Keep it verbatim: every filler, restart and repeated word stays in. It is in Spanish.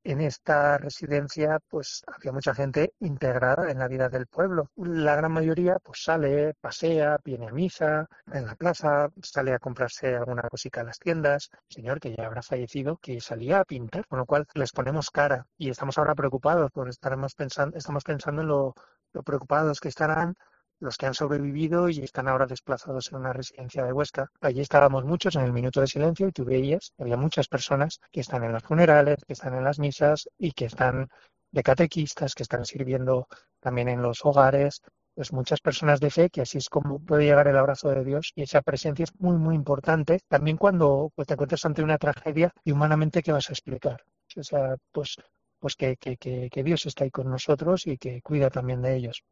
en esta residencia pues había mucha gente integrada en la vida del pueblo. La gran mayoría pues sale, pasea, viene a misa, en la plaza, sale a comprarse alguna cosita a las tiendas. Un señor que ya habrá fallecido, que salía a pintar, con lo cual les ponemos cara y estamos ahora preocupados, pues estaremos pensando, estamos pensando en lo, lo preocupados que estarán los que han sobrevivido y están ahora desplazados en una residencia de Huesca. Allí estábamos muchos en el minuto de silencio y tú veías, había muchas personas que están en los funerales, que están en las misas y que están de catequistas, que están sirviendo también en los hogares. Pues muchas personas de fe, que así es como puede llegar el abrazo de Dios, y esa presencia es muy, muy importante. También cuando pues, te encuentras ante una tragedia y humanamente, ¿qué vas a explicar? O sea, pues, pues que, que, que, que Dios está ahí con nosotros y que cuida también de ellos.